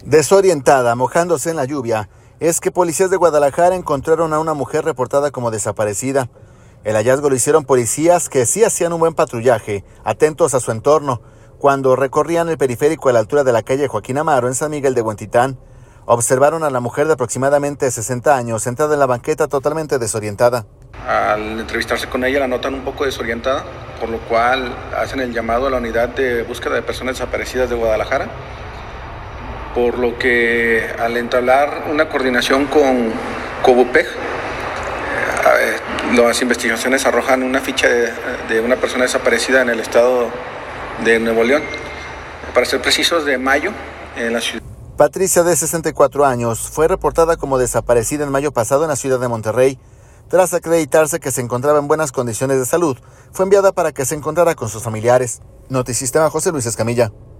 Desorientada, mojándose en la lluvia, es que policías de Guadalajara encontraron a una mujer reportada como desaparecida. El hallazgo lo hicieron policías que sí hacían un buen patrullaje, atentos a su entorno, cuando recorrían el periférico a la altura de la calle Joaquín Amaro en San Miguel de Huentitán. Observaron a la mujer de aproximadamente 60 años sentada en la banqueta totalmente desorientada. Al entrevistarse con ella la notan un poco desorientada, por lo cual hacen el llamado a la unidad de búsqueda de personas desaparecidas de Guadalajara, por lo que al entablar una coordinación con COBUPEG, las investigaciones arrojan una ficha de una persona desaparecida en el estado de Nuevo León, para ser precisos de mayo, en la ciudad. Patricia, de 64 años, fue reportada como desaparecida en mayo pasado en la ciudad de Monterrey. Tras acreditarse que se encontraba en buenas condiciones de salud, fue enviada para que se encontrara con sus familiares. Notisistema, José Luis Escamilla.